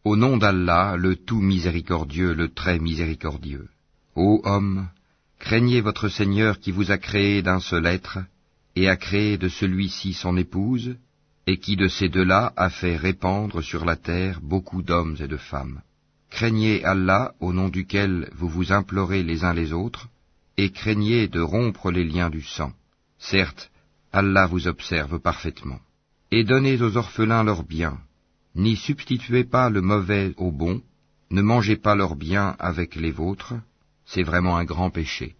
Au nom d'Allah, le tout miséricordieux, le très miséricordieux. Ô hommes, craignez votre Seigneur qui vous a créé d'un seul être, et a créé de celui-ci son épouse, et qui de ces deux-là a fait répandre sur la terre beaucoup d'hommes et de femmes. Craignez Allah, au nom duquel vous vous implorez les uns les autres, et craignez de rompre les liens du sang. Certes, Allah vous observe parfaitement. Et donnez aux orphelins leurs biens. N'y substituez pas le mauvais au bon, ne mangez pas leurs biens avec les vôtres, c'est vraiment un grand péché.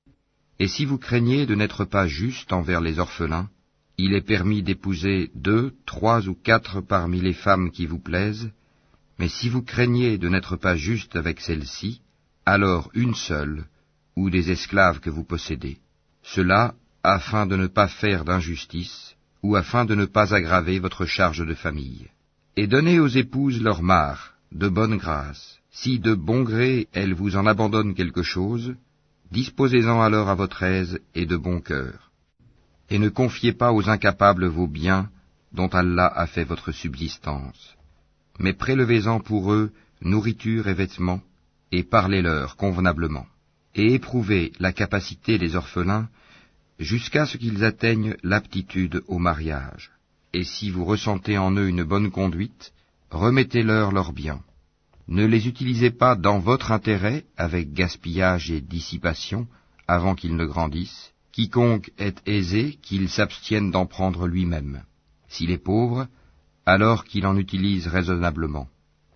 Et si vous craignez de n'être pas juste envers les orphelins, il est permis d'épouser 2, 3 ou 4 parmi les femmes qui vous plaisent, mais si vous craignez de n'être pas juste avec celles-ci, alors une seule, ou des esclaves que vous possédez. Cela afin de ne pas faire d'injustice, ou afin de ne pas aggraver votre charge de famille. Et donnez aux épouses leur part, de bonne grâce. Si de bon gré elles vous en abandonnent quelque chose, disposez-en alors à votre aise et de bon cœur. Et ne confiez pas aux incapables vos biens, dont Allah a fait votre subsistance. Mais prélevez-en pour eux nourriture et vêtements, et parlez-leur convenablement. Et éprouvez la capacité des orphelins jusqu'à ce qu'ils atteignent l'aptitude au mariage. Et si vous ressentez en eux une bonne conduite, remettez-leur leurs biens. Ne les utilisez pas dans votre intérêt avec gaspillage et dissipation avant qu'ils ne grandissent. Quiconque est aisé, qu'il s'abstienne d'en prendre lui-même. S'il est pauvre, alors qu'il en utilise raisonnablement.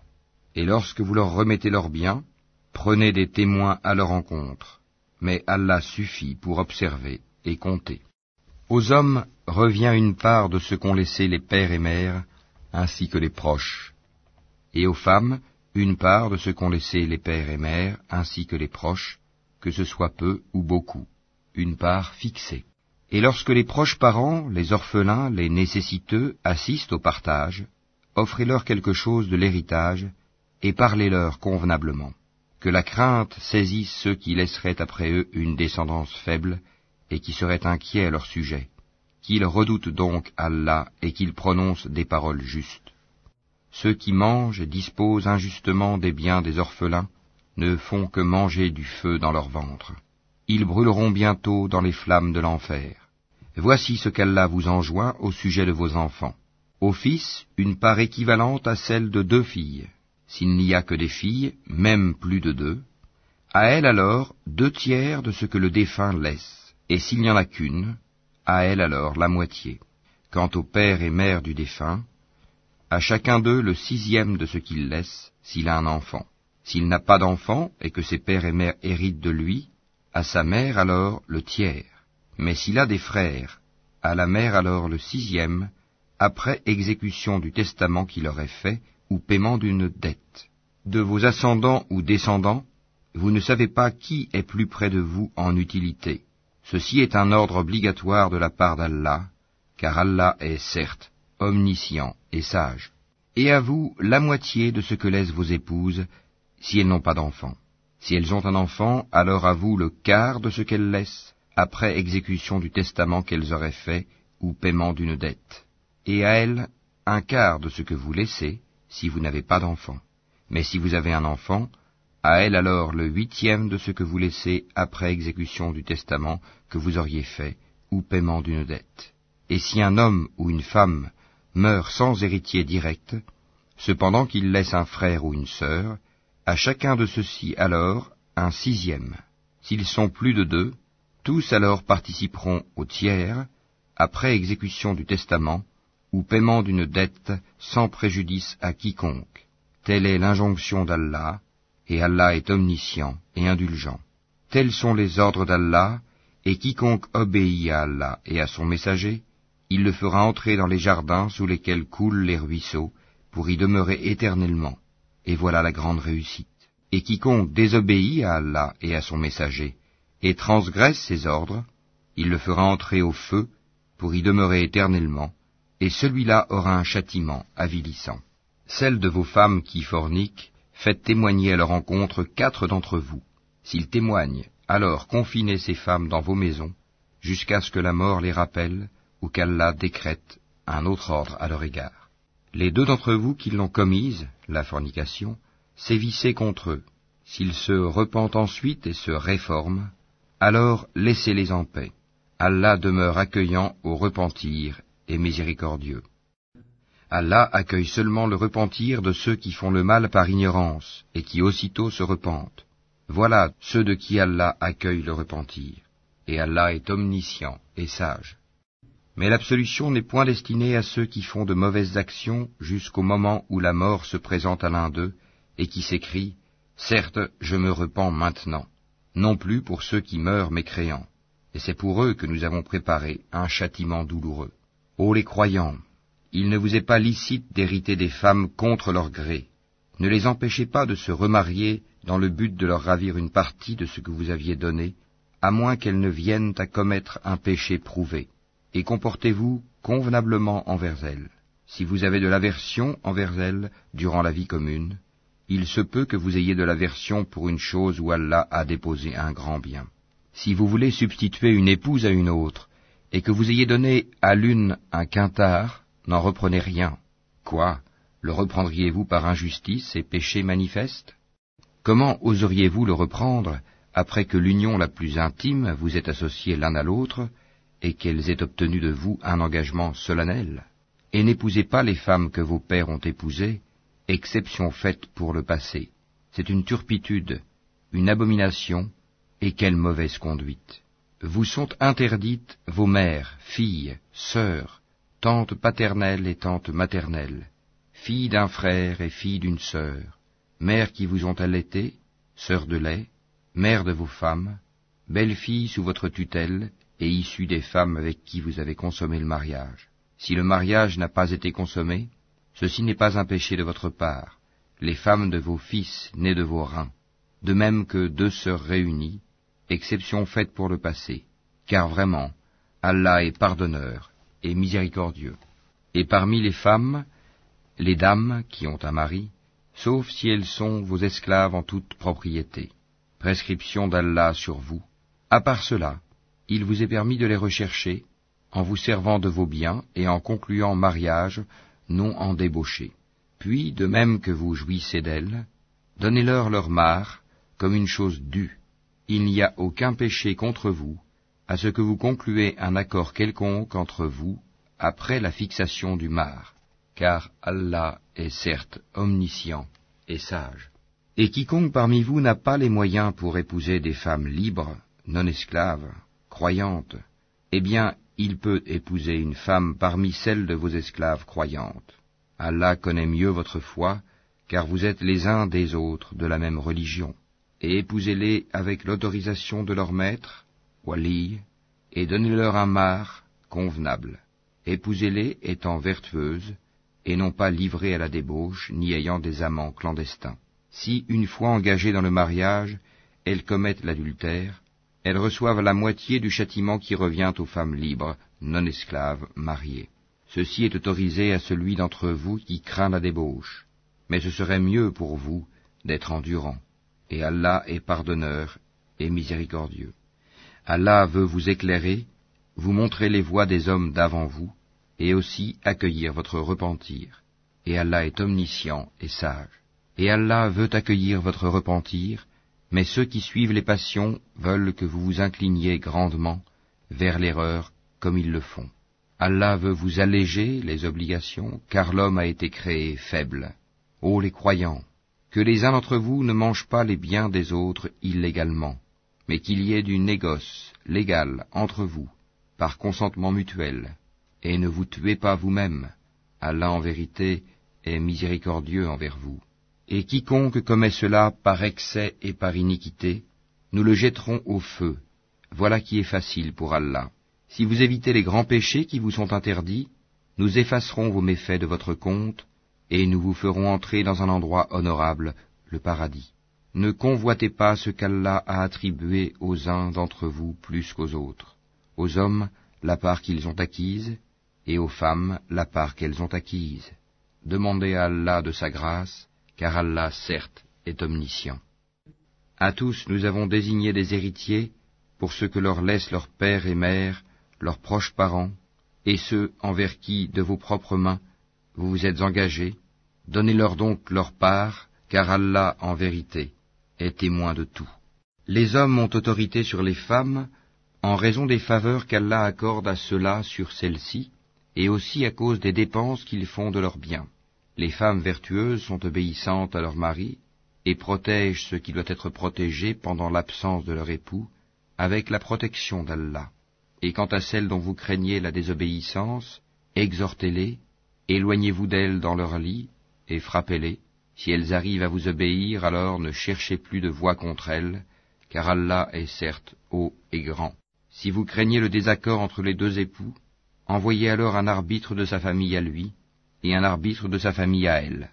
Et lorsque vous leur remettez leurs biens, prenez des témoins à leur encontre. Mais Allah suffit pour observer et compter. Aux hommes revient une part de ce qu'ont laissé les pères et mères, ainsi que les proches. Et aux femmes, une part de ce qu'ont laissé les pères et mères, ainsi que les proches, que ce soit peu ou beaucoup, une part fixée. Et lorsque les proches parents, les orphelins, les nécessiteux assistent au partage, offrez-leur quelque chose de l'héritage, et parlez-leur convenablement. Que la crainte saisisse ceux qui laisseraient après eux une descendance faible, et qui seraient inquiets à leur sujet, qu'ils redoutent donc Allah et qu'ils prononcent des paroles justes. Ceux qui mangent et disposent injustement des biens des orphelins ne font que manger du feu dans leur ventre. Ils brûleront bientôt dans les flammes de l'enfer. Voici ce qu'Allah vous enjoint au sujet de vos enfants. Aux fils, une part équivalente à celle de 2 filles. S'il n'y a que des filles, même plus de 2, à elles alors 2/3 de ce que le défunt laisse. Et s'il n'y en a qu'une, à elle alors la moitié. Quant au père et mère du défunt, à chacun d'eux le 6e de ce qu'il laisse, s'il a un enfant. S'il n'a pas d'enfant, et que ses pères et mères héritent de lui, à sa mère alors le 1/3. Mais s'il a des frères, à la mère alors le 6e, après exécution du testament qu'il aurait fait, ou paiement d'une dette. De vos ascendants ou descendants, vous ne savez pas qui est plus près de vous en utilité. Ceci est un ordre obligatoire de la part d'Allah, car Allah est certes omniscient et sage. Et à vous la moitié de ce que laissent vos épouses, si elles n'ont pas d'enfant. Si elles ont un enfant, alors à vous le quart de ce qu'elles laissent, après exécution du testament qu'elles auraient fait, ou paiement d'une dette. Et à elles, un quart de ce que vous laissez, si vous n'avez pas d'enfant. Mais si vous avez un enfant, à elle alors le 8e de ce que vous laissez après exécution du testament que vous auriez fait, ou paiement d'une dette. Et si un homme ou une femme meurt sans héritier direct, cependant qu'il laisse un frère ou une sœur, à chacun de ceux-ci alors un 6e. S'ils sont plus de 2, tous alors participeront au 1/3, après exécution du testament, ou paiement d'une dette sans préjudice à quiconque. Telle est l'injonction d'Allah, et Allah est omniscient et indulgent. Tels sont les ordres d'Allah, et quiconque obéit à Allah et à son messager, il le fera entrer dans les jardins sous lesquels coulent les ruisseaux, pour y demeurer éternellement. Et voilà la grande réussite. Et quiconque désobéit à Allah et à son messager, et transgresse ses ordres, il le fera entrer au feu, pour y demeurer éternellement, et celui-là aura un châtiment avilissant. Celles de vos femmes qui forniquent, faites témoigner à leur encontre 4 d'entre vous. S'ils témoignent, alors confinez ces femmes dans vos maisons, jusqu'à ce que la mort les rappelle, ou qu'Allah décrète un autre ordre à leur égard. Les deux d'entre vous qui l'ont commise, la fornication, sévissez contre eux. S'ils se repentent ensuite et se réforment, alors laissez-les en paix. Allah demeure accueillant au repentir et miséricordieux. Allah accueille seulement le repentir de ceux qui font le mal par ignorance et qui aussitôt se repentent. Voilà ceux de qui Allah accueille le repentir. Et Allah est omniscient et sage. Mais l'absolution n'est point destinée à ceux qui font de mauvaises actions jusqu'au moment où la mort se présente à l'un d'eux et qui s'écrie « Certes, je me repens maintenant », non plus pour ceux qui meurent mécréants. Et c'est pour eux que nous avons préparé un châtiment douloureux. Ô les croyants, il ne vous est pas licite d'hériter des femmes contre leur gré. Ne les empêchez pas de se remarier dans le but de leur ravir une partie de ce que vous aviez donné, à moins qu'elles ne viennent à commettre un péché prouvé. Et comportez-vous convenablement envers elles. Si vous avez de l'aversion envers elles durant la vie commune, il se peut que vous ayez de l'aversion pour une chose où Allah a déposé un grand bien. Si vous voulez substituer une épouse à une autre, et que vous ayez donné à l'une un quintard, n'en reprenez rien. Quoi, le reprendriez-vous par injustice et péché manifeste? Comment oseriez-vous le reprendre après que l'union la plus intime vous ait associés l'un à l'autre, et qu'elles aient obtenu de vous un engagement solennel? Et n'épousez pas les femmes que vos pères ont épousées, exception faite pour le passé. C'est une turpitude, une abomination, et quelle mauvaise conduite. Vous sont interdites vos mères, filles, sœurs, tantes paternelles et tantes maternelles, filles d'un frère et filles d'une sœur, mères qui vous ont allaitées, sœurs de lait, mères de vos femmes, belles-filles sous votre tutelle, et issues des femmes avec qui vous avez consommé le mariage. Si le mariage n'a pas été consommé, ceci n'est pas un péché de votre part, les femmes de vos fils nés de vos reins, de même que deux sœurs réunies, exception faite pour le passé, car vraiment, Allah est pardonneur et miséricordieux. Et parmi les femmes, les dames qui ont un mari, sauf si elles sont vos esclaves en toute propriété, prescription d'Allah sur vous. À part cela, il vous est permis de les rechercher, en vous servant de vos biens et en concluant mariage, non en débauché. Puis, de même que vous jouissez d'elles, donnez-leur leur part, comme une chose due. Il n'y a aucun péché contre vous, à ce que vous concluez un accord quelconque entre vous, après la fixation du mar, car Allah est certes omniscient et sage. Et quiconque parmi vous n'a pas les moyens pour épouser des femmes libres, non esclaves, croyantes, eh bien, il peut épouser une femme parmi celles de vos esclaves croyantes. Allah connaît mieux votre foi, car vous êtes les uns des autres de la même religion. Et épousez-les avec l'autorisation de leur maître, wali, et donnez-leur un mar convenable. Épousez-les étant vertueuses, et non pas livrées à la débauche, ni ayant des amants clandestins. Si, une fois engagées dans le mariage, elles commettent l'adultère, elles reçoivent la moitié du châtiment qui revient aux femmes libres, non esclaves, mariées. Ceci est autorisé à celui d'entre vous qui craint la débauche, mais ce serait mieux pour vous d'être endurant. Et Allah est pardonneur et miséricordieux. Allah veut vous éclairer, vous montrer les voies des hommes d'avant vous, et aussi accueillir votre repentir. Et Allah est omniscient et sage. Et Allah veut accueillir votre repentir, mais ceux qui suivent les passions veulent que vous vous incliniez grandement vers l'erreur comme ils le font. Allah veut vous alléger les obligations, car l'homme a été créé faible. Ô les croyants, que les uns d'entre vous ne mangent pas les biens des autres illégalement, mais qu'il y ait du négoce légal entre vous, par consentement mutuel, et ne vous tuez pas vous-même. Allah en vérité est miséricordieux envers vous. Et quiconque commet cela par excès et par iniquité, nous le jetterons au feu. Voilà qui est facile pour Allah. Si vous évitez les grands péchés qui vous sont interdits, nous effacerons vos méfaits de votre compte, et nous vous ferons entrer dans un endroit honorable, le paradis. Ne convoitez pas ce qu'Allah a attribué aux uns d'entre vous plus qu'aux autres. Aux hommes, la part qu'ils ont acquise, et aux femmes, la part qu'elles ont acquise. Demandez à Allah de sa grâce, car Allah, certes, est omniscient. À tous nous avons désigné des héritiers pour ce que leur laissent leurs pères et mères, leurs proches parents, et ceux envers qui, de vos propres mains, vous vous êtes engagés, donnez-leur donc leur part, car Allah, en vérité, est témoin de tout. Les hommes ont autorité sur les femmes en raison des faveurs qu'Allah accorde à ceux-là sur celles-ci, et aussi à cause des dépenses qu'ils font de leurs biens. Les femmes vertueuses sont obéissantes à leur mari, et protègent ce qui doit être protégé pendant l'absence de leur époux, avec la protection d'Allah. Et quant à celles dont vous craignez la désobéissance, exhortez-les, éloignez-vous d'elles dans leur lit, et frappez-les. Si elles arrivent à vous obéir, alors ne cherchez plus de voie contre elles, car Allah est certes haut et grand. Si vous craignez le désaccord entre les deux époux, envoyez alors un arbitre de sa famille à lui, et un arbitre de sa famille à elle.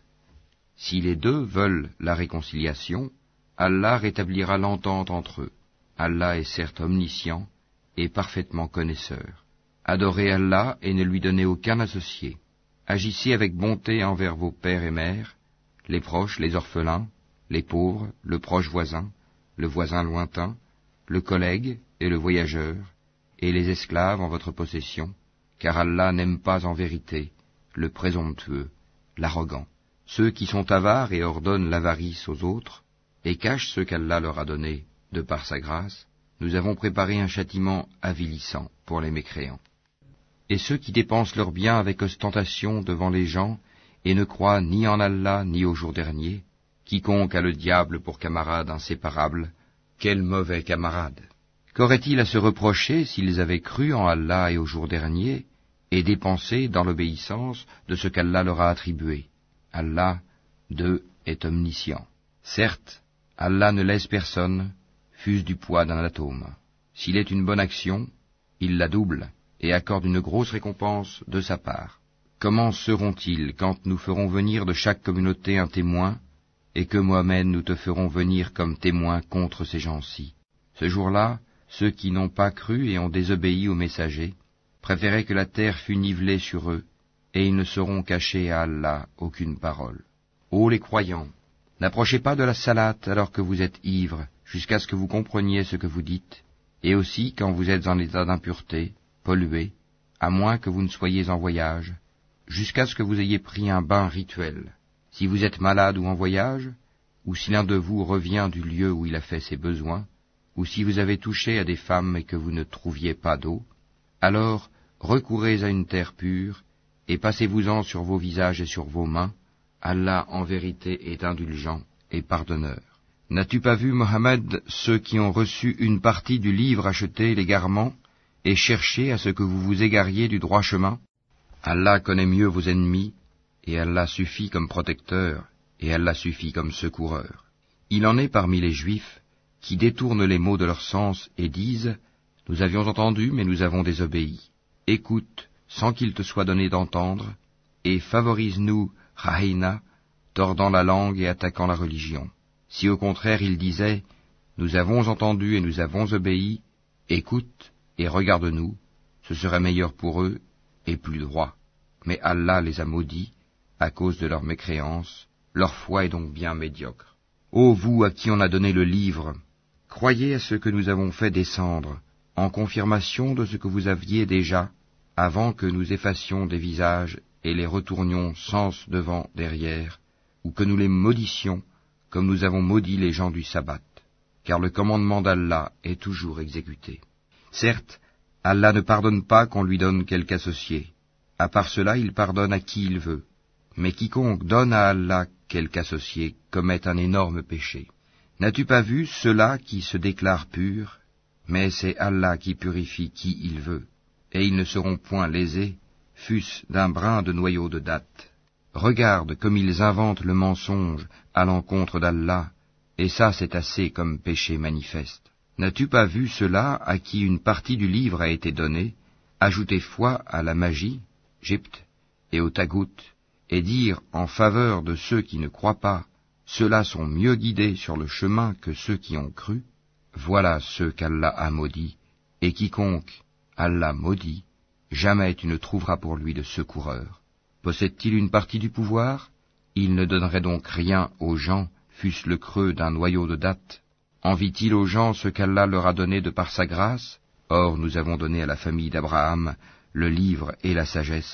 Si les deux veulent la réconciliation, Allah rétablira l'entente entre eux. Allah est certes omniscient et parfaitement connaisseur. Adorez Allah et ne lui donnez aucun associé. Agissez avec bonté envers vos pères et mères, les proches, les orphelins, les pauvres, le proche voisin, le voisin lointain, le collègue et le voyageur, et les esclaves en votre possession, car Allah n'aime pas en vérité le présomptueux, l'arrogant. Ceux qui sont avares et ordonnent l'avarice aux autres, et cachent ce qu'Allah leur a donné de par sa grâce, nous avons préparé un châtiment avilissant pour les mécréants. Et ceux qui dépensent leurs biens avec ostentation devant les gens, et ne croient ni en Allah ni au jour dernier, quiconque a le diable pour camarade inséparable, quel mauvais camarade! Qu'auraient-ils à se reprocher s'ils avaient cru en Allah et au jour dernier, et dépensé dans l'obéissance de ce qu'Allah leur a attribué? Allah, d'eux, est omniscient. Certes, Allah ne laisse personne, fût-ce du poids d'un atome. S'il est une bonne action, il la double, et accorde une grosse récompense de sa part. Comment seront-ils quand nous ferons venir de chaque communauté un témoin, et que Mohammed nous te ferons venir comme témoin contre ces gens-ci? Ce jour-là, ceux qui n'ont pas cru et ont désobéi aux messagers préféraient que la terre fût nivelée sur eux, et ils ne sauront cacher à Allah aucune parole. Ô les croyants, n'approchez pas de la salate alors que vous êtes ivres, jusqu'à ce que vous compreniez ce que vous dites, et aussi quand vous êtes en état d'impureté, pollué, à moins que vous ne soyez en voyage, jusqu'à ce que vous ayez pris un bain rituel. Si vous êtes malade ou en voyage, ou si l'un de vous revient du lieu où il a fait ses besoins, ou si vous avez touché à des femmes et que vous ne trouviez pas d'eau, alors recourez à une terre pure, et passez-vous-en sur vos visages et sur vos mains. Allah en vérité est indulgent et pardonneur. N'as-tu pas vu, Mohammed, ceux qui ont reçu une partie du livre acheter l'égarement, et chercher à ce que vous vous égariez du droit chemin? Allah connaît mieux vos ennemis, et Allah suffit comme protecteur, et Allah suffit comme secoureur. Il en est parmi les Juifs qui détournent les mots de leur sens et disent « Nous avions entendu, mais nous avons désobéi. Écoute, sans qu'il te soit donné d'entendre, et favorise-nous, Rahina, tordant la langue et attaquant la religion. Si au contraire ils disaient « Nous avons entendu et nous avons obéi, écoute et regarde-nous, ce serait meilleur pour eux et plus droit. » Mais Allah les a maudits à cause de leur mécréance, leur foi est donc bien médiocre. Ô vous à qui on a donné le livre, croyez à ce que nous avons fait descendre, en confirmation de ce que vous aviez déjà, avant que nous effacions des visages et les retournions sens devant, derrière, ou que nous les maudissions, comme nous avons maudit les gens du sabbat, car le commandement d'Allah est toujours exécuté. Certes, Allah ne pardonne pas qu'on lui donne quelque associé. À part cela, il pardonne à qui il veut. Mais quiconque donne à Allah quelque associé commet un énorme péché. N'as-tu pas vu ceux-là qui se déclarent purs? Mais c'est Allah qui purifie qui il veut, et ils ne seront point lésés, fût-ce d'un brin de noyau de date. Regarde comme ils inventent le mensonge à l'encontre d'Allah, et ça c'est assez comme péché manifeste. N'as-tu pas vu ceux-là à qui une partie du livre a été donnée, ajouter foi à la magie, Gypte, et au tagout, et dire en faveur de ceux qui ne croient pas, ceux-là sont mieux guidés sur le chemin que ceux qui ont cru? Voilà ceux qu'Allah a maudits, et quiconque Allah maudit, jamais tu ne trouveras pour lui de secoureur. Possède-t-il une partie du pouvoir? Il ne donnerait donc rien aux gens, fût-ce le creux d'un noyau de date. Envie-t-il aux gens ce qu'Allah leur a donné de par sa grâce? Or nous avons donné à la famille d'Abraham le livre et la sagesse,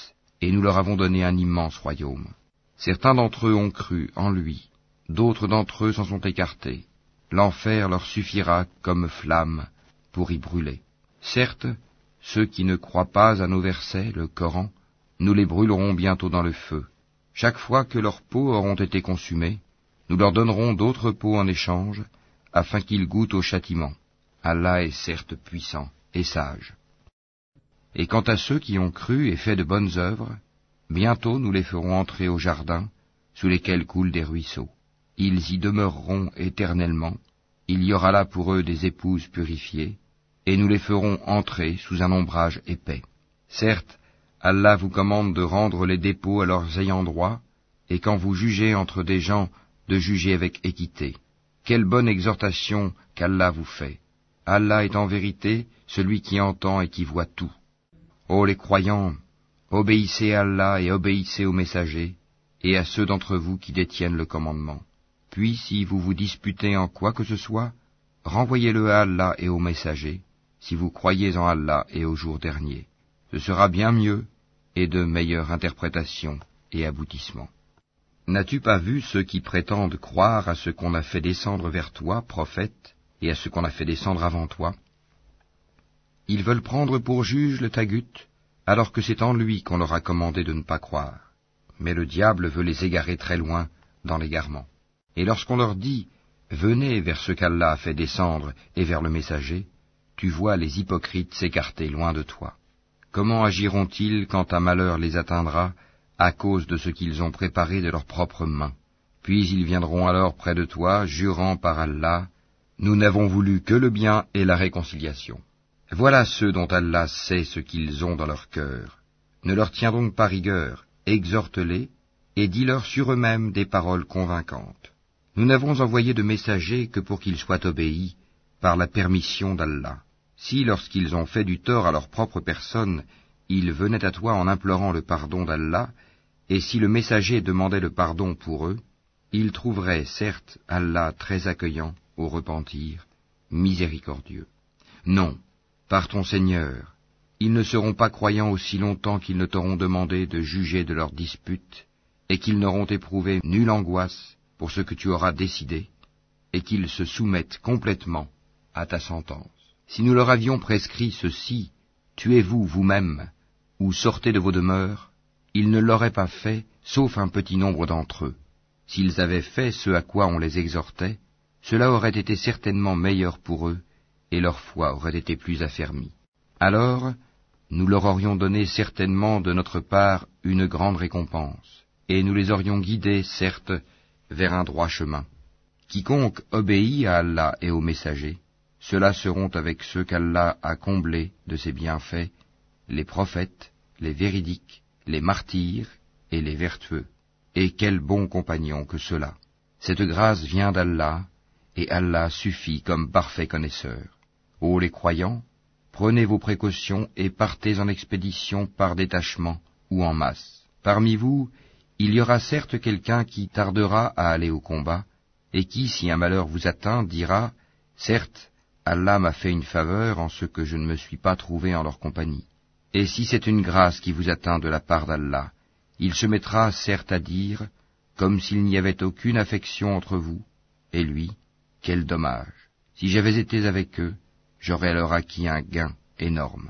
et nous leur avons donné un immense royaume. Certains d'entre eux ont cru en lui, d'autres d'entre eux s'en sont écartés. L'enfer leur suffira comme flamme pour y brûler. Certes, ceux qui ne croient pas à nos versets, le Coran, nous les brûlerons bientôt dans le feu. Chaque fois que leurs peaux auront été consumées, nous leur donnerons d'autres peaux en échange, afin qu'ils goûtent au châtiment. Allah est certes puissant et sage. Et quant à ceux qui ont cru et fait de bonnes œuvres, bientôt nous les ferons entrer au jardin, sous lesquels coulent des ruisseaux. Ils y demeureront éternellement, il y aura là pour eux des épouses purifiées, et nous les ferons entrer sous un ombrage épais. Certes, Allah vous commande de rendre les dépôts à leurs ayants droit, et quand vous jugez entre des gens, de juger avec équité. Quelle bonne exhortation qu'Allah vous fait. Allah est en vérité celui qui entend et qui voit tout. Ô les croyants, obéissez à Allah et obéissez aux messagers, et à ceux d'entre vous qui détiennent le commandement. Puis, si vous vous disputez en quoi que ce soit, renvoyez-le à Allah et aux messagers, si vous croyez en Allah et au jour dernier. Ce sera bien mieux et de meilleure interprétation et aboutissement. N'as-tu pas vu ceux qui prétendent croire à ce qu'on a fait descendre vers toi, prophète, et à ce qu'on a fait descendre avant toi? Ils veulent prendre pour juge le tagut, alors que c'est en lui qu'on leur a commandé de ne pas croire. Mais le diable veut les égarer très loin dans l'égarement. Et lorsqu'on leur dit « Venez vers ce qu'Allah a fait descendre et vers le messager », tu vois les hypocrites s'écarter loin de toi. Comment agiront-ils quand un malheur les atteindra à cause de ce qu'ils ont préparé de leurs propres mains? Puis ils viendront alors près de toi, jurant par Allah, « Nous n'avons voulu que le bien et la réconciliation. » Voilà ceux dont Allah sait ce qu'ils ont dans leur cœur. Ne leur tiens donc pas rigueur, exhorte-les, et dis-leur sur eux-mêmes des paroles convaincantes. Nous n'avons envoyé de messagers que pour qu'ils soient obéis par la permission d'Allah. Si, lorsqu'ils ont fait du tort à leur propre personne, ils venaient à toi en implorant le pardon d'Allah, et si le messager demandait le pardon pour eux, ils trouveraient, certes, Allah très accueillant au repentir, miséricordieux. Non, par ton Seigneur, ils ne seront pas croyants aussi longtemps qu'ils ne t'auront demandé de juger de leurs disputes, et qu'ils n'auront éprouvé nulle angoisse pour ce que tu auras décidé, et qu'ils se soumettent complètement à ta sentence. Si nous leur avions prescrit ceci, tuez-vous vous-même, ou sortez de vos demeures, ils ne l'auraient pas fait, sauf un petit nombre d'entre eux. S'ils avaient fait ce à quoi on les exhortait, cela aurait été certainement meilleur pour eux, et leur foi aurait été plus affermie. Alors, nous leur aurions donné certainement de notre part une grande récompense, et nous les aurions guidés, certes, vers un droit chemin. Quiconque obéit à Allah et aux messagers, ceux-là seront avec ceux qu'Allah a comblés de ses bienfaits, les prophètes, les véridiques, les martyrs et les vertueux. Et quel bon compagnon que ceux-là. Cette grâce vient d'Allah, et Allah suffit comme parfait connaisseur. Ô les croyants, prenez vos précautions et partez en expédition par détachement ou en masse. Parmi vous, il y aura certes quelqu'un qui tardera à aller au combat, et qui, si un malheur vous atteint, dira, « Certes, Allah m'a fait une faveur en ce que je ne me suis pas trouvé en leur compagnie. » Et si c'est une grâce qui vous atteint de la part d'Allah, il se mettra certes à dire, comme s'il n'y avait aucune affection entre vous, et lui, quel dommage. Si j'avais été avec eux, j'aurais alors acquis un gain énorme.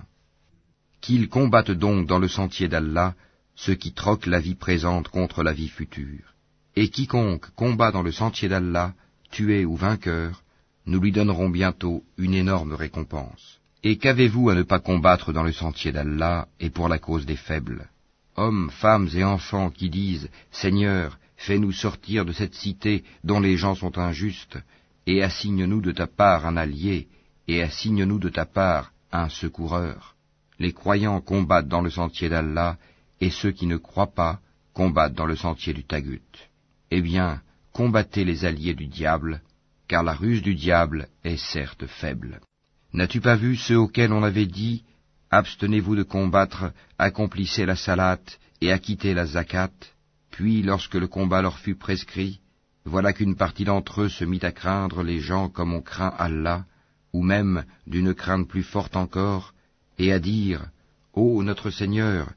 Qu'ils combattent donc dans le sentier d'Allah ceux qui troquent la vie présente contre la vie future. Et quiconque combat dans le sentier d'Allah, tué ou vainqueur, nous lui donnerons bientôt une énorme récompense. Et qu'avez-vous à ne pas combattre dans le sentier d'Allah et pour la cause des faibles? Hommes, femmes et enfants qui disent « Seigneur, fais-nous sortir de cette cité dont les gens sont injustes, et assigne-nous de ta part un allié, et assigne-nous de ta part un secoureur. » Les croyants combattent dans le sentier d'Allah, et ceux qui ne croient pas combattent dans le sentier du tagut. Eh bien, combattez les alliés du diable, car la ruse du diable est certes faible. N'as-tu pas vu ceux auxquels on avait dit « Abstenez-vous de combattre, accomplissez la salate et acquittez la zakat » Puis, lorsque le combat leur fut prescrit, voilà qu'une partie d'entre eux se mit à craindre les gens comme on craint Allah, ou même d'une crainte plus forte encore, et à dire « Ô notre Seigneur,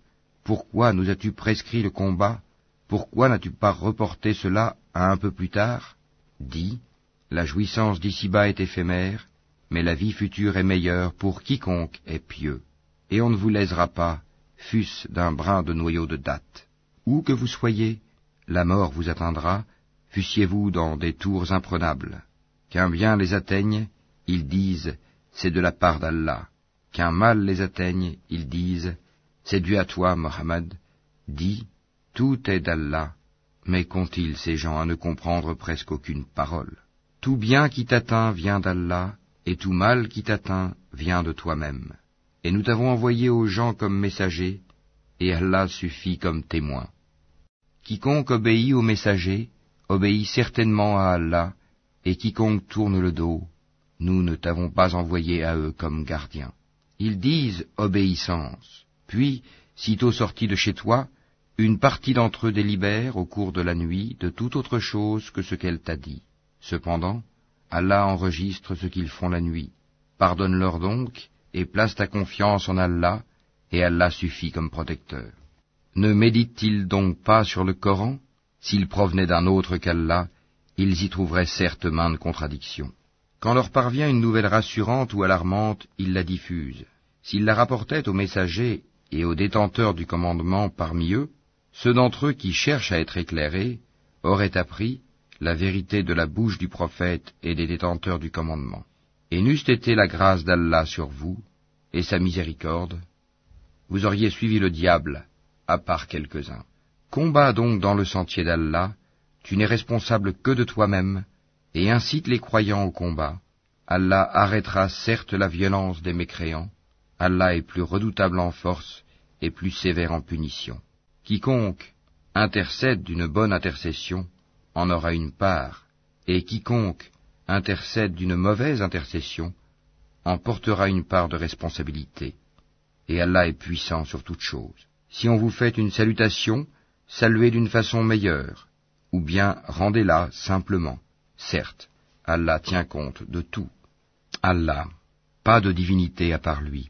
pourquoi nous as-tu prescrit le combat? Pourquoi n'as-tu pas reporté cela à un peu plus tard? Dis, la jouissance d'ici-bas est éphémère, mais la vie future est meilleure pour quiconque est pieux. Et on ne vous lésera pas, fût-ce d'un brin de noyau de datte. Où que vous soyez, la mort vous atteindra, fussiez-vous dans des tours imprenables. Qu'un bien les atteigne, ils disent, c'est de la part d'Allah. Qu'un mal les atteigne, ils disent, c'est dû à toi, Mohammed. Dis, tout est d'Allah, mais qu'ont-ils ces gens à ne comprendre presque aucune parole? Tout bien qui t'atteint vient d'Allah, et tout mal qui t'atteint vient de toi-même. Et nous t'avons envoyé aux gens comme messagers, et Allah suffit comme témoin. Quiconque obéit aux messagers, obéit certainement à Allah, et quiconque tourne le dos, nous ne t'avons pas envoyé à eux comme gardiens. Ils disent obéissance, puis, sitôt sortis de chez toi, une partie d'entre eux délibère au cours de la nuit de toute autre chose que ce qu'elle t'a dit. Cependant, Allah enregistre ce qu'ils font la nuit. Pardonne-leur donc, et place ta confiance en Allah, et Allah suffit comme protecteur. Ne méditent-ils donc pas sur le Coran? S'ils provenaient d'un autre qu'Allah, ils y trouveraient certes maintes contradictions. Quand leur parvient une nouvelle rassurante ou alarmante, ils la diffusent. S'ils la rapportaient aux messagers et aux détenteurs du commandement parmi eux, ceux d'entre eux qui cherchent à être éclairés auraient appris la vérité de la bouche du prophète et des détenteurs du commandement. Et n'eût été la grâce d'Allah sur vous, et sa miséricorde, vous auriez suivi le diable, à part quelques-uns. Combats donc dans le sentier d'Allah, tu n'es responsable que de toi-même, et incite les croyants au combat. Allah arrêtera certes la violence des mécréants, Allah est plus redoutable en force et plus sévère en punition. Quiconque intercède d'une bonne intercession en aura une part, et quiconque intercède d'une mauvaise intercession en portera une part de responsabilité. Et Allah est puissant sur toute chose. Si on vous fait une salutation, saluez d'une façon meilleure, ou bien rendez-la simplement. Certes, Allah tient compte de tout. Allah, pas de divinité à part lui.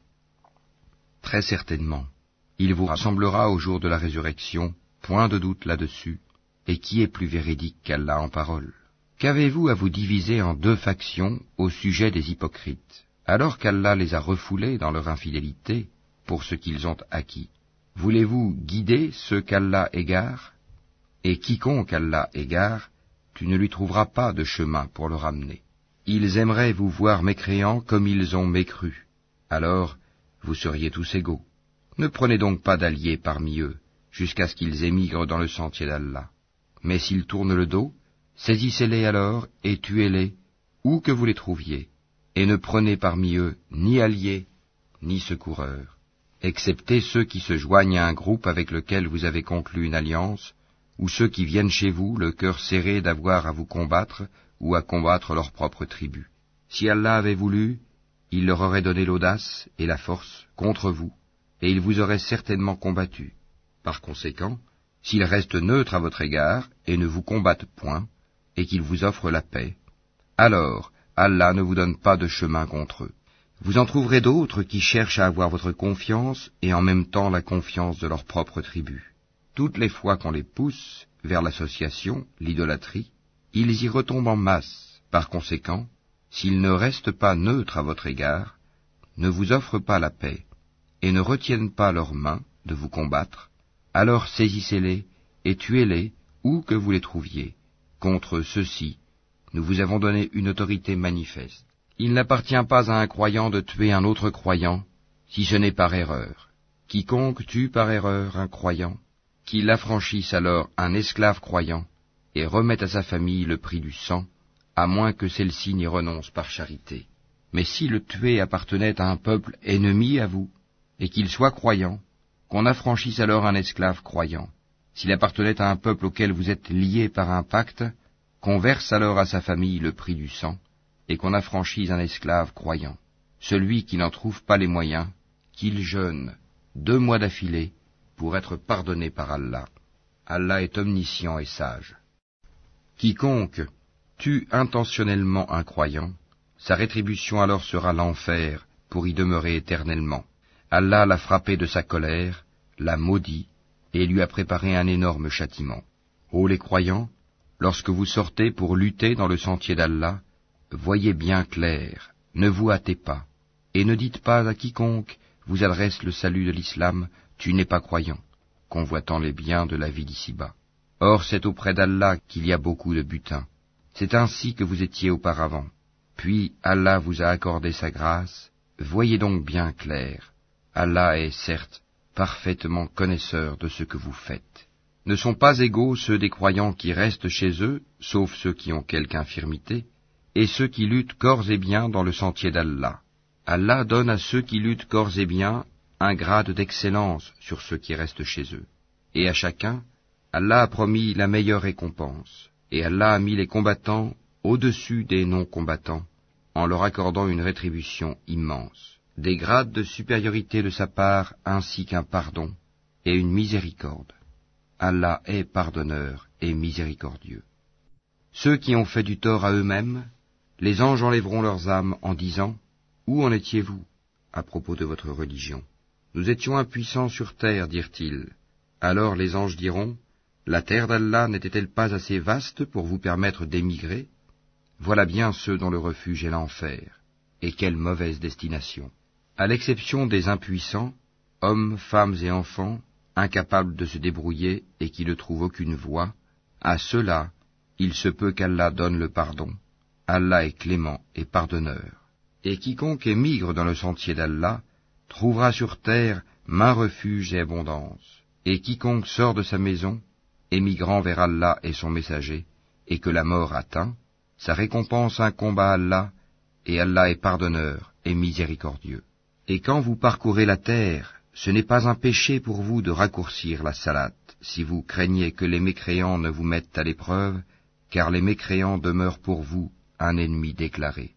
Très certainement, il vous rassemblera au jour de la résurrection, point de doute là-dessus, et qui est plus véridique qu'Allah en parole? Qu'avez-vous à vous diviser en deux factions au sujet des hypocrites, alors qu'Allah les a refoulés dans leur infidélité pour ce qu'ils ont acquis? Voulez-vous guider ceux qu'Allah égare? Et quiconque Allah égare, tu ne lui trouveras pas de chemin pour le ramener. Ils aimeraient vous voir mécréants comme ils ont mécru. Alors, vous seriez tous égaux. Ne prenez donc pas d'alliés parmi eux, jusqu'à ce qu'ils émigrent dans le sentier d'Allah. Mais s'ils tournent le dos, saisissez-les alors et tuez-les, où que vous les trouviez, et ne prenez parmi eux ni alliés, ni secoureurs, excepté ceux qui se joignent à un groupe avec lequel vous avez conclu une alliance, ou ceux qui viennent chez vous, le cœur serré d'avoir à vous combattre ou à combattre leur propre tribu. Si Allah avait voulu, il leur aurait donné l'audace et la force contre vous, et il vous aurait certainement combattu. Par conséquent, s'ils restent neutres à votre égard et ne vous combattent point, et qu'ils vous offrent la paix, alors Allah ne vous donne pas de chemin contre eux. Vous en trouverez d'autres qui cherchent à avoir votre confiance et en même temps la confiance de leur propre tribu. Toutes les fois qu'on les pousse vers l'association, l'idolâtrie, ils y retombent en masse. Par conséquent, s'ils ne restent pas neutres à votre égard, ne vous offrent pas la paix, et ne retiennent pas leurs mains de vous combattre, alors saisissez-les et tuez-les où que vous les trouviez. Contre ceux-ci, nous vous avons donné une autorité manifeste. Il n'appartient pas à un croyant de tuer un autre croyant, si ce n'est par erreur. Quiconque tue par erreur un croyant, qu'il affranchisse alors un esclave croyant, et remette à sa famille le prix du sang, à moins que celle-ci n'y renonce par charité. Mais si le tué appartenait à un peuple ennemi à vous, et qu'il soit croyant, qu'on affranchisse alors un esclave croyant. S'il appartenait à un peuple auquel vous êtes liés par un pacte, qu'on verse alors à sa famille le prix du sang, et qu'on affranchisse un esclave croyant. Celui qui n'en trouve pas les moyens, qu'il jeûne 2 mois d'affilée, pour être pardonné par Allah. Allah est omniscient et sage. Quiconque tue intentionnellement un croyant, sa rétribution alors sera l'enfer pour y demeurer éternellement. Allah l'a frappé de sa colère, l'a maudit et lui a préparé un énorme châtiment. Ô les croyants, lorsque vous sortez pour lutter dans le sentier d'Allah, voyez bien clair, ne vous hâtez pas, et ne dites pas à quiconque vous adresse le salut de l'islam, tu n'es pas croyant, convoitant les biens de la vie d'ici-bas. Or c'est auprès d'Allah qu'il y a beaucoup de butin. C'est ainsi que vous étiez auparavant. Puis Allah vous a accordé sa grâce, voyez donc bien clair. Allah est, certes, parfaitement connaisseur de ce que vous faites. Ne sont pas égaux ceux des croyants qui restent chez eux, sauf ceux qui ont quelque infirmité, et ceux qui luttent corps et biens dans le sentier d'Allah. Allah donne à ceux qui luttent corps et biens un grade d'excellence sur ceux qui restent chez eux. Et à chacun, Allah a promis la meilleure récompense, et Allah a mis les combattants au-dessus des non-combattants, en leur accordant une rétribution immense, des grades de supériorité de sa part, ainsi qu'un pardon et une miséricorde. Allah est pardonneur et miséricordieux. Ceux qui ont fait du tort à eux-mêmes, les anges enlèveront leurs âmes en disant « Où en étiez-vous à propos de votre religion ?» Nous étions impuissants sur terre, dirent-ils. Alors les anges diront « La terre d'Allah n'était-elle pas assez vaste pour vous permettre d'émigrer ? Voilà bien ceux dont le refuge est l'enfer. Et quelle mauvaise destination ! À l'exception des impuissants, hommes, femmes et enfants, incapables de se débrouiller et qui ne trouvent aucune voie, à ceux-là, il se peut qu'Allah donne le pardon. Allah est clément et pardonneur. Et quiconque émigre dans le sentier d'Allah trouvera sur terre maint refuge et abondance. Et quiconque sort de sa maison, émigrant vers Allah et son messager, et que la mort atteint, sa récompense incombe à Allah, et Allah est pardonneur et miséricordieux. Et quand vous parcourez la terre, ce n'est pas un péché pour vous de raccourcir la salate, si vous craignez que les mécréants ne vous mettent à l'épreuve, car les mécréants demeurent pour vous un ennemi déclaré.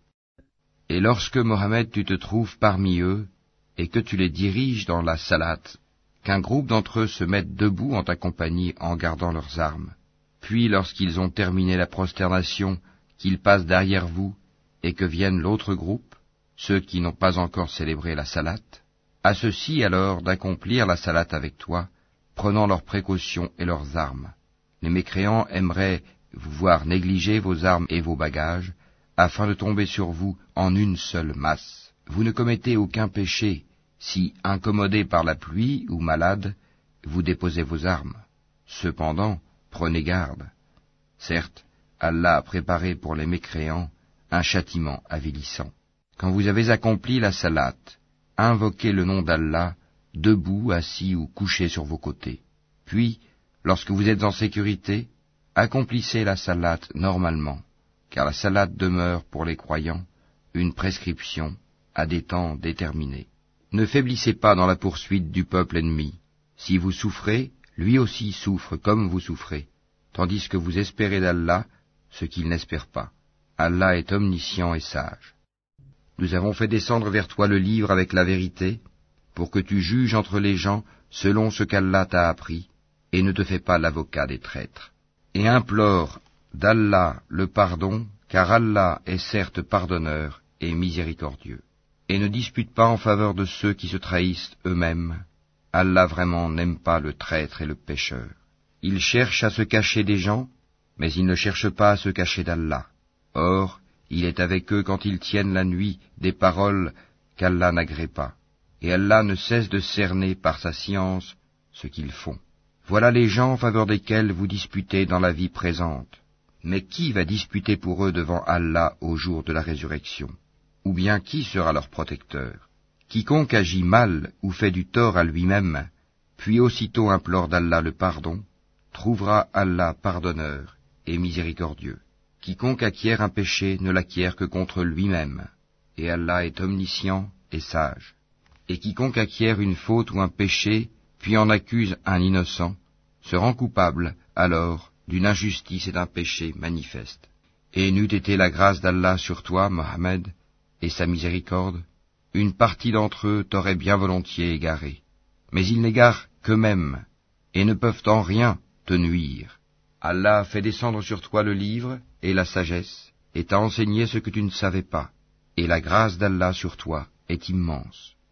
Et lorsque, Mohammed, tu te trouves parmi eux, et que tu les diriges dans la salate, qu'un groupe d'entre eux se mette debout en ta compagnie en gardant leurs armes, puis lorsqu'ils ont terminé la prosternation, qu'ils passent derrière vous, et que vienne l'autre groupe, ceux qui n'ont pas encore célébré la salate, à ceux-ci alors d'accomplir la salate avec toi, prenant leurs précautions et leurs armes. Les mécréants aimeraient vous voir négliger vos armes et vos bagages, afin de tomber sur vous en une seule masse. Vous ne commettez aucun péché, si, incommodés par la pluie ou malades, vous déposez vos armes. Cependant, prenez garde. Certes, Allah a préparé pour les mécréants un châtiment avilissant. Quand vous avez accompli la salate, invoquez le nom d'Allah, debout, assis ou couché sur vos côtés. Puis, lorsque vous êtes en sécurité, accomplissez la salate normalement, car la salate demeure pour les croyants une prescription à des temps déterminés. Ne faiblissez pas dans la poursuite du peuple ennemi. Si vous souffrez, lui aussi souffre comme vous souffrez, tandis que vous espérez d'Allah ce qu'il n'espère pas. Allah est omniscient et sage. Nous avons fait descendre vers toi le livre avec la vérité, pour que tu juges entre les gens selon ce qu'Allah t'a appris, et ne te fais pas l'avocat des traîtres. Et implore d'Allah le pardon, car Allah est certes pardonneur et miséricordieux. Et ne dispute pas en faveur de ceux qui se trahissent eux-mêmes. Allah vraiment n'aime pas le traître et le pécheur. Il cherche à se cacher des gens, mais il ne cherche pas à se cacher d'Allah. Or, il est avec eux quand ils tiennent la nuit des paroles qu'Allah n'agrée pas. Et Allah ne cesse de cerner par sa science ce qu'ils font. Voilà les gens en faveur desquels vous disputez dans la vie présente. Mais qui va disputer pour eux devant Allah au jour de la résurrection? Ou bien qui sera leur protecteur? Quiconque agit mal ou fait du tort à lui-même, puis aussitôt implore d'Allah le pardon, trouvera Allah pardonneur et miséricordieux. Quiconque acquiert un péché ne l'acquiert que contre lui-même, et Allah est omniscient et sage. Et quiconque acquiert une faute ou un péché, puis en accuse un innocent, se rend coupable, alors, d'une injustice et d'un péché manifeste. Et n'eût été la grâce d'Allah sur toi, Mohammed, et sa miséricorde, une partie d'entre eux t'aurait bien volontiers égaré. Mais ils n'égarent qu'eux-mêmes, et ne peuvent en rien te nuire. Allah a fait descendre sur toi le livre et la sagesse, et t'a enseigné ce que tu ne savais pas, et la grâce d'Allah sur toi est immense.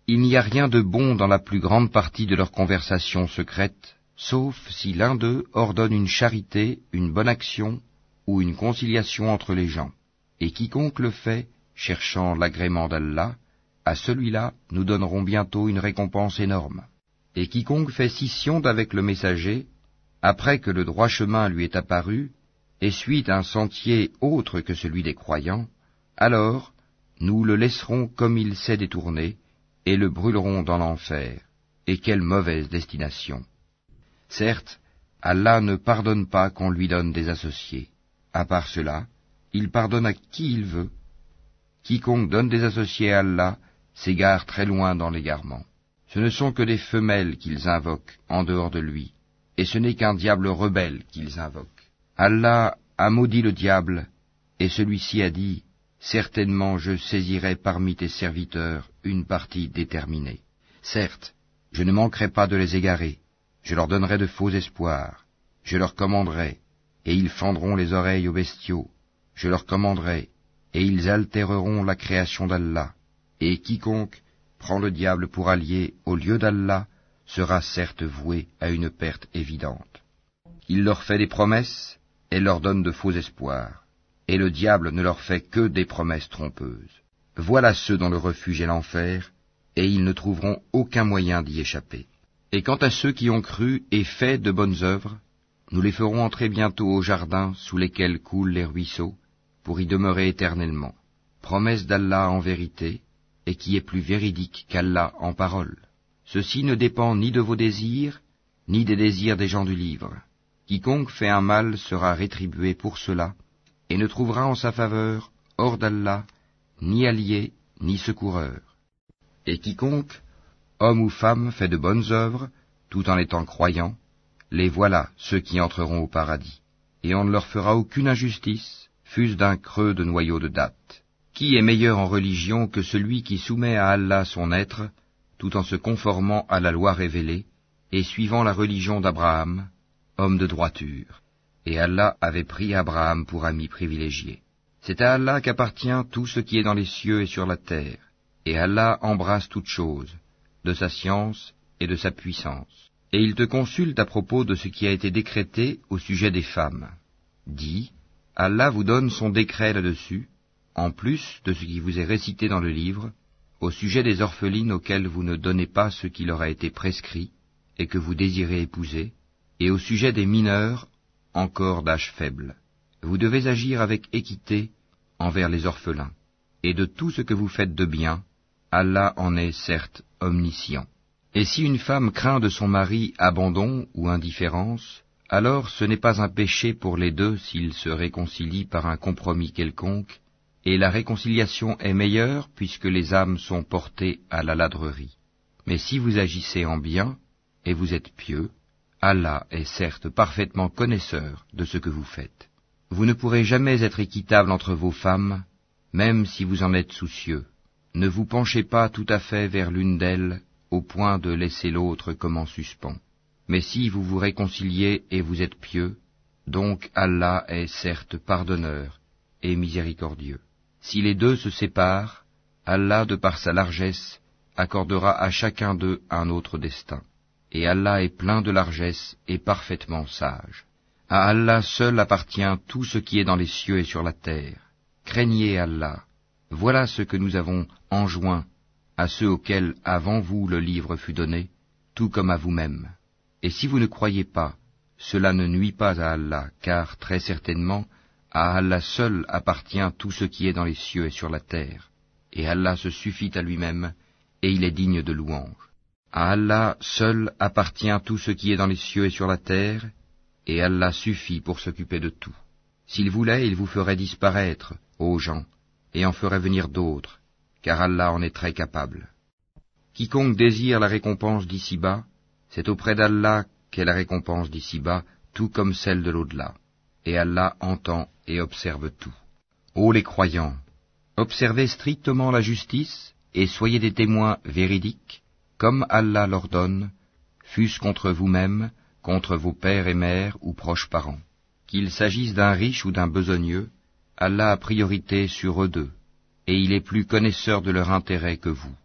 Il n'y a rien de bon dans la plus grande partie de leur conversation secrète, sauf si l'un d'eux ordonne une charité, une bonne action ou une conciliation entre les gens. Et quiconque le fait, cherchant l'agrément d'Allah, à celui-là nous donnerons bientôt une récompense énorme. Et quiconque fait scission d'avec le messager, après que le droit chemin lui est apparu, et suit un sentier autre que celui des croyants, alors nous le laisserons comme il s'est détourné, et le brûlerons dans l'enfer. Et quelle mauvaise destination! Certes, Allah ne pardonne pas qu'on lui donne des associés. À part cela, il pardonne à qui il veut. Quiconque donne des associés à Allah s'égare très loin dans l'égarement. Ce ne sont que des femelles qu'ils invoquent en dehors de lui, et ce n'est qu'un diable rebelle qu'ils invoquent. Allah a maudit le diable, et celui-ci a dit, « Certainement je saisirai parmi tes serviteurs une partie déterminée. Certes, je ne manquerai pas de les égarer, je leur donnerai de faux espoirs, je leur commanderai, et ils fendront les oreilles aux bestiaux, je leur commanderai, et ils altéreront la création d'Allah, et quiconque prend le diable pour allié au lieu d'Allah sera certes voué à une perte évidente. Il leur fait des promesses et leur donne de faux espoirs, et le diable ne leur fait que des promesses trompeuses. Voilà ceux dont le refuge est l'enfer, et ils ne trouveront aucun moyen d'y échapper. Et quant à ceux qui ont cru et fait de bonnes œuvres, nous les ferons entrer bientôt au jardin sous lesquels coulent les ruisseaux, pour y demeurer éternellement. Promesse d'Allah en vérité, et qui est plus véridique qu'Allah en parole. Ceci ne dépend ni de vos désirs, ni des désirs des gens du livre. Quiconque fait un mal sera rétribué pour cela, et ne trouvera en sa faveur, hors d'Allah, ni allié, ni secoureur. Et quiconque, homme ou femme, fait de bonnes œuvres, tout en étant croyant, les voilà ceux qui entreront au paradis, et on ne leur fera aucune injustice, fût-ce d'un creux de noyau de date. Qui est meilleur en religion que celui qui soumet à Allah son être, tout en se conformant à la loi révélée, et suivant la religion d'Abraham, homme de droiture? Et Allah avait pris Abraham pour ami privilégié. C'est à Allah qu'appartient tout ce qui est dans les cieux et sur la terre, et Allah embrasse toutes choses, de sa science et de sa puissance. Et il te consulte à propos de ce qui a été décrété au sujet des femmes. Dis, Allah vous donne son décret là-dessus, en plus de ce qui vous est récité dans le livre, au sujet des orphelines auxquelles vous ne donnez pas ce qui leur a été prescrit, et que vous désirez épouser, et au sujet des mineurs, encore d'âge faible. Vous devez agir avec équité envers les orphelins, et de tout ce que vous faites de bien, Allah en est certes omniscient. Et si une femme craint de son mari abandon ou indifférence, alors ce n'est pas un péché pour les deux s'ils se réconcilient par un compromis quelconque, et la réconciliation est meilleure puisque les âmes sont portées à la ladrerie. Mais si vous agissez en bien, et vous êtes pieux, Allah est certes parfaitement connaisseur de ce que vous faites. Vous ne pourrez jamais être équitable entre vos femmes, même si vous en êtes soucieux. Ne vous penchez pas tout à fait vers l'une d'elles, au point de laisser l'autre comme en suspens. Mais si vous vous réconciliez et vous êtes pieux, donc Allah est certes pardonneur et miséricordieux. Si les deux se séparent, Allah, de par sa largesse, accordera à chacun d'eux un autre destin. Et Allah est plein de largesse et parfaitement sage. À Allah seul appartient tout ce qui est dans les cieux et sur la terre. Craignez Allah. Voilà ce que nous avons enjoint à ceux auxquels avant vous le livre fut donné, tout comme à vous-même. Et si vous ne croyez pas, cela ne nuit pas à Allah, car très certainement, à Allah seul appartient tout ce qui est dans les cieux et sur la terre. Et Allah se suffit à lui-même, et il est digne de louange. À Allah seul appartient tout ce qui est dans les cieux et sur la terre, et Allah suffit pour s'occuper de tout. S'il voulait, il vous ferait disparaître, ô gens, et en ferait venir d'autres, car Allah en est très capable. Quiconque désire la récompense d'ici-bas, c'est auprès d'Allah qu'est la récompense d'ici-bas, tout comme celle de l'au-delà. Et Allah entend et observe tout. Ô les croyants, observez strictement la justice, et soyez des témoins véridiques, comme Allah l'ordonne, fût-ce contre vous-même, contre vos pères et mères ou proches parents. Qu'il s'agisse d'un riche ou d'un besogneux, Allah a priorité sur eux deux, et il est plus connaisseur de leur intérêt que vous.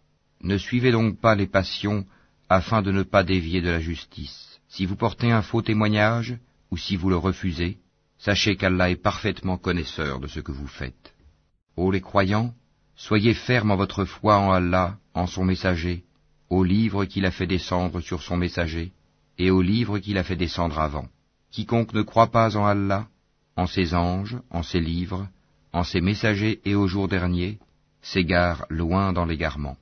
Ne suivez donc pas les passions afin de ne pas dévier de la justice. Si vous portez un faux témoignage, ou si vous le refusez, sachez qu'Allah est parfaitement connaisseur de ce que vous faites. Ô les croyants, soyez fermes en votre foi en Allah, en son messager, au livre qu'il a fait descendre sur son messager, et au livre qu'il a fait descendre avant. Quiconque ne croit pas en Allah, en ses anges, en ses livres, en ses messagers et au jour dernier, s'égare loin dans l'égarement.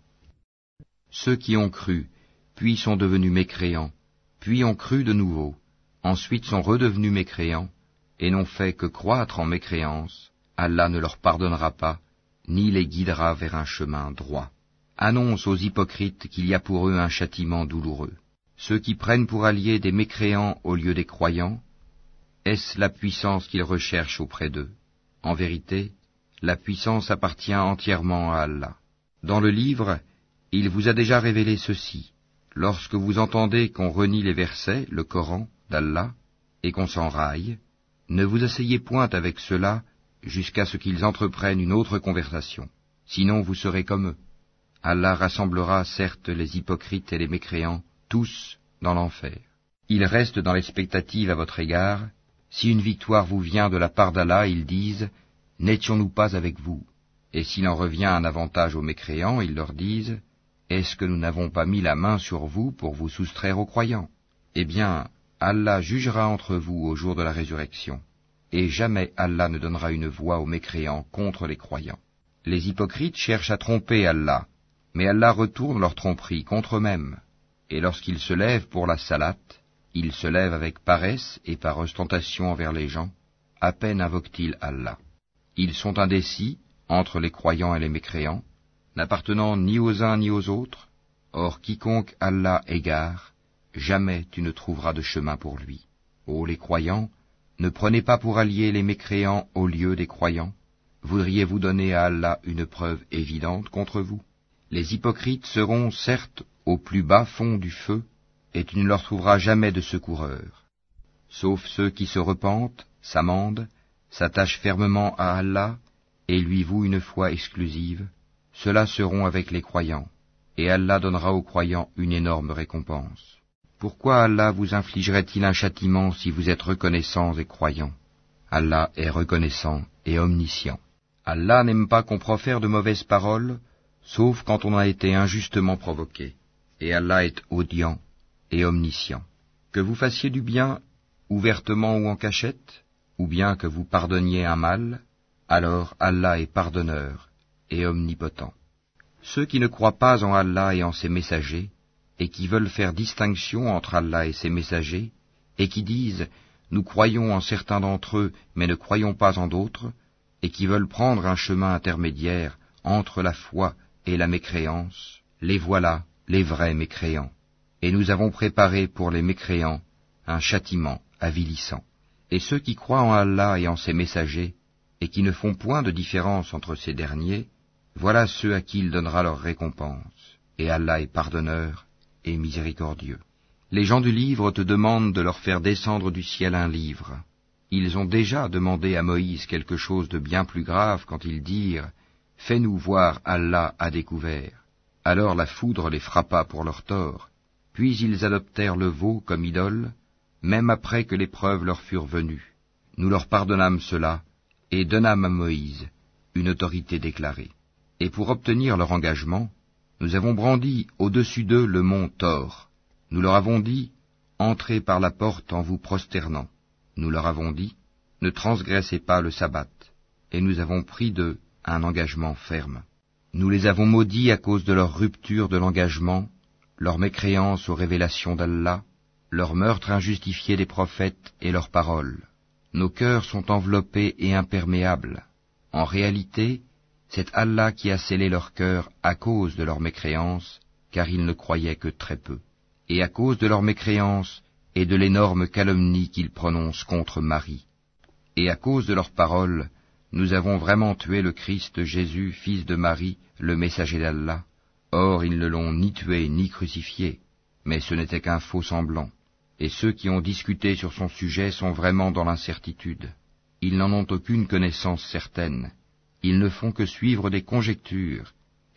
Ceux qui ont cru, puis sont devenus mécréants, puis ont cru de nouveau, ensuite sont redevenus mécréants, et n'ont fait que croître en mécréance, Allah ne leur pardonnera pas, ni les guidera vers un chemin droit. Annonce aux hypocrites qu'il y a pour eux un châtiment douloureux. Ceux qui prennent pour alliés des mécréants au lieu des croyants, est-ce la puissance qu'ils recherchent auprès d'eux? En vérité, la puissance appartient entièrement à Allah. Dans le livre, il vous a déjà révélé ceci. Lorsque vous entendez qu'on renie les versets, le Coran, d'Allah, et qu'on s'en raille, ne vous asseyez point avec ceux-là jusqu'à ce qu'ils entreprennent une autre conversation. Sinon vous serez comme eux. Allah rassemblera certes les hypocrites et les mécréants, tous dans l'enfer. Ils restent dans l'expectative à votre égard. Si une victoire vous vient de la part d'Allah, ils disent « N'étions-nous pas avec vous ?» Et s'il en revient un avantage aux mécréants, ils leur disent « Est-ce que nous n'avons pas mis la main sur vous pour vous soustraire aux croyants ?» Eh bien, Allah jugera entre vous au jour de la résurrection, et jamais Allah ne donnera une voix aux mécréants contre les croyants. Les hypocrites cherchent à tromper Allah, mais Allah retourne leur tromperie contre eux-mêmes. Et lorsqu'ils se lèvent pour la salate, ils se lèvent avec paresse et par ostentation envers les gens, à peine invoquent-ils Allah. Ils sont indécis entre les croyants et les mécréants, n'appartenant ni aux uns ni aux autres. Or quiconque Allah égare, jamais tu ne trouveras de chemin pour lui. Ô les croyants, ne prenez pas pour alliés les mécréants au lieu des croyants. Voudriez-vous donner à Allah une preuve évidente contre vous? Les hypocrites seront certes au plus bas fond du feu, et tu ne leur trouveras jamais de secoureurs. Sauf ceux qui se repentent, s'amendent, s'attachent fermement à Allah, et lui vouent une foi exclusive, ceux-là seront avec les croyants, et Allah donnera aux croyants une énorme récompense. Pourquoi Allah vous infligerait-il un châtiment si vous êtes reconnaissants et croyants? Allah est reconnaissant et omniscient. Allah n'aime pas qu'on profère de mauvaises paroles, sauf quand on a été injustement provoqué. Et Allah est audient et omniscient. Que vous fassiez du bien, ouvertement ou en cachette, ou bien que vous pardonniez un mal, alors Allah est pardonneur et omnipotent. Ceux qui ne croient pas en Allah et en ses messagers, et qui veulent faire distinction entre Allah et ses messagers, et qui disent « Nous croyons en certains d'entre eux, mais ne croyons pas en d'autres », et qui veulent prendre un chemin intermédiaire entre la foi et la mécréance, les voilà, les vrais mécréants. Et nous avons préparé pour les mécréants un châtiment avilissant. Et ceux qui croient en Allah et en ses messagers, et qui ne font point de différence entre ces derniers, voilà ceux à qui il donnera leur récompense. Et Allah est pardonneur et miséricordieux. Les gens du livre te demandent de leur faire descendre du ciel un livre. Ils ont déjà demandé à Moïse quelque chose de bien plus grave quand ils dirent « Fais-nous voir Allah à découvert ». Alors la foudre les frappa pour leur tort, puis ils adoptèrent le veau comme idole, même après que les preuves leur furent venues. Nous leur pardonnâmes cela, et donnâmes à Moïse une autorité déclarée. Et pour obtenir leur engagement, nous avons brandi au-dessus d'eux le mont Thor. Nous leur avons dit, entrez par la porte en vous prosternant. Nous leur avons dit, ne transgressez pas le sabbat. Et nous avons pris d'eux un engagement ferme. Nous les avons maudits à cause de leur rupture de l'engagement, leur mécréance aux révélations d'Allah, leur meurtre injustifié des prophètes et leurs paroles. Nos cœurs sont enveloppés et imperméables. En réalité, c'est Allah qui a scellé leur cœur à cause de leur mécréance, car ils ne croyaient que très peu. Et à cause de leur mécréance et de l'énorme calomnie qu'ils prononcent contre Marie. Et à cause de leurs paroles, nous avons vraiment tué le Christ Jésus, fils de Marie, le messager d'Allah. Or ils ne l'ont ni tué ni crucifié, mais ce n'était qu'un faux semblant. Et ceux qui ont discuté sur son sujet sont vraiment dans l'incertitude. Ils n'en ont aucune connaissance certaine. Ils ne font que suivre des conjectures,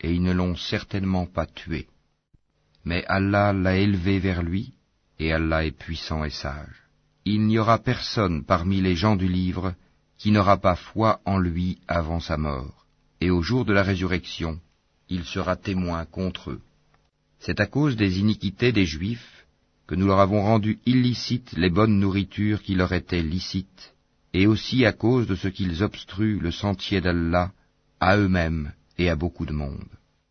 et ils ne l'ont certainement pas tué. Mais Allah l'a élevé vers lui, et Allah est puissant et sage. Il n'y aura personne parmi les gens du livre qui n'aura pas foi en lui avant sa mort, et au jour de la résurrection, il sera témoin contre eux. C'est à cause des iniquités des Juifs que nous leur avons rendu illicites les bonnes nourritures qui leur étaient licites, et aussi à cause de ce qu'ils obstruent le sentier d'Allah à eux-mêmes et à beaucoup de monde,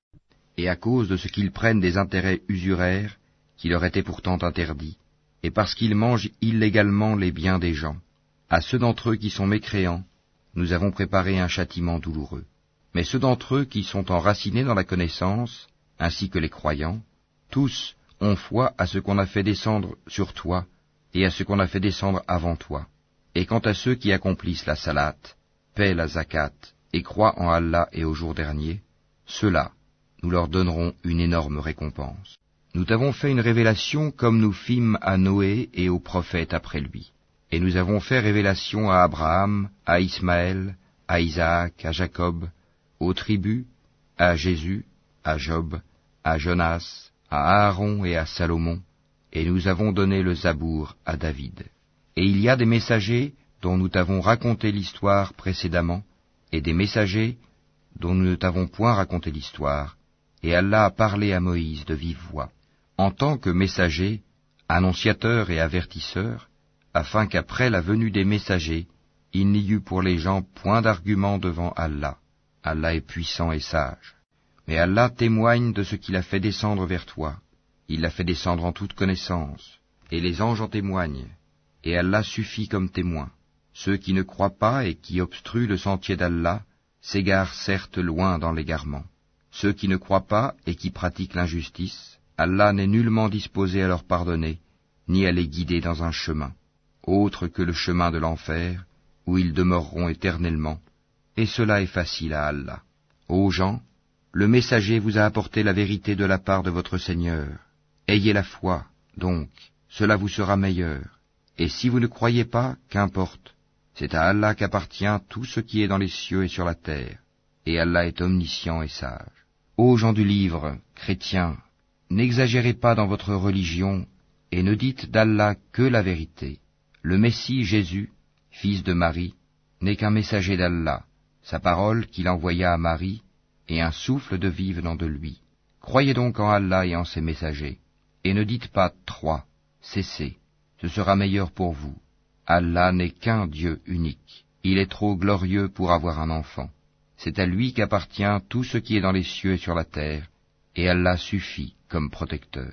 et à cause de ce qu'ils prennent des intérêts usuraires qui leur étaient pourtant interdits, et parce qu'ils mangent illégalement les biens des gens. À ceux d'entre eux qui sont mécréants, nous avons préparé un châtiment douloureux. Mais ceux d'entre eux qui sont enracinés dans la connaissance, ainsi que les croyants, tous ont foi à ce qu'on a fait descendre sur toi et à ce qu'on a fait descendre avant toi. Et quant à ceux qui accomplissent la salate, paient la zakat et croient en Allah et au jour dernier, ceux-là, nous leur donnerons une énorme récompense. Nous t'avons fait une révélation comme nous fîmes à Noé et aux prophètes après lui. Et nous avons fait révélation à Abraham, à Ismaël, à Isaac, à Jacob, aux tribus, à Jésus, à Job, à Jonas, à Aaron et à Salomon, et nous avons donné le Zabour à David. Et il y a des messagers dont nous t'avons raconté l'histoire précédemment, et des messagers dont nous ne t'avons point raconté l'histoire, et Allah a parlé à Moïse de vive voix, en tant que messager, annonciateur et avertisseur, afin qu'après la venue des messagers, il n'y eût pour les gens point d'argument devant Allah. Allah est puissant et sage. Mais Allah témoigne de ce qu'il a fait descendre vers toi. Il l'a fait descendre en toute connaissance, et les anges en témoignent, et Allah suffit comme témoin. Ceux qui ne croient pas et qui obstruent le sentier d'Allah s'égarent certes loin dans l'égarement. Ceux qui ne croient pas et qui pratiquent l'injustice, Allah n'est nullement disposé à leur pardonner, ni à les guider dans un chemin, autre que le chemin de l'enfer, où ils demeureront éternellement, et cela est facile à Allah. Ô gens, le messager vous a apporté la vérité de la part de votre Seigneur. Ayez la foi, donc, cela vous sera meilleur. Et si vous ne croyez pas, qu'importe, c'est à Allah qu'appartient tout ce qui est dans les cieux et sur la terre, et Allah est omniscient et sage. Ô gens du livre, chrétiens, n'exagérez pas dans votre religion, et ne dites d'Allah que la vérité. Le Messie Jésus, fils de Marie, n'est qu'un messager d'Allah, sa parole qu'il envoya à Marie, et un souffle de vie venant de lui. Croyez donc en Allah et en ses messagers, et ne dites pas « 3 », cessez, ce sera meilleur pour vous. Allah n'est qu'un Dieu unique, il est trop glorieux pour avoir un enfant. C'est à lui qu'appartient tout ce qui est dans les cieux et sur la terre, et Allah suffit comme protecteur.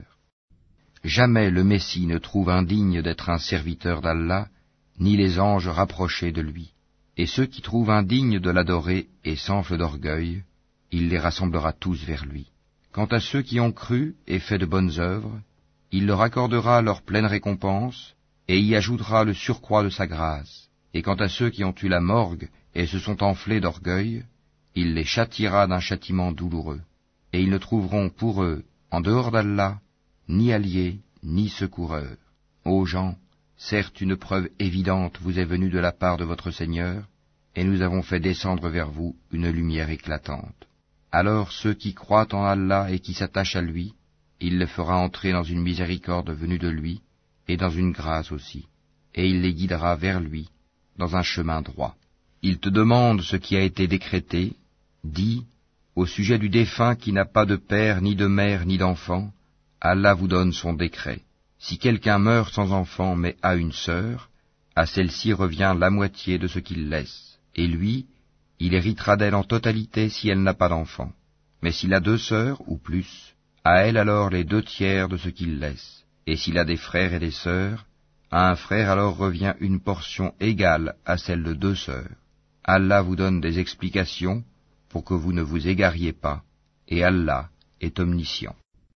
Jamais le Messie ne trouve indigne d'être un serviteur d'Allah, ni les anges rapprochés de lui. Et ceux qui trouvent indignes de l'adorer et s'enflent d'orgueil, il les rassemblera tous vers lui. Quant à ceux qui ont cru et fait de bonnes œuvres, il leur accordera leur pleine récompense, et y ajoutera le surcroît de sa grâce. Et quant à ceux qui ont eu la morgue et se sont enflés d'orgueil, il les châtiera d'un châtiment douloureux. Et ils ne trouveront pour eux, en dehors d'Allah, ni alliés, ni secoureurs. Ô gens, certes une preuve évidente vous est venue de la part de votre Seigneur, et nous avons fait descendre vers vous une lumière éclatante. Alors ceux qui croient en Allah et qui s'attachent à lui, il les fera entrer dans une miséricorde venue de lui, et dans une grâce aussi, et il les guidera vers lui, dans un chemin droit. Il te demande ce qui a été décrété, dis, au sujet du défunt qui n'a pas de père, ni de mère, ni d'enfant, Allah vous donne son décret. Si quelqu'un meurt sans enfant mais a une sœur, à celle-ci revient la moitié de ce qu'il laisse, et lui, il héritera d'elle en totalité si elle n'a pas d'enfant. Mais s'il a 2 sœurs ou plus, à elle alors les 2/3 de ce qu'il laisse. Et s'il a des frères et des sœurs, à un frère alors revient une portion égale à celle de 2 sœurs. Allah vous donne des explications pour que vous ne vous égariez pas, et Allah est omniscient.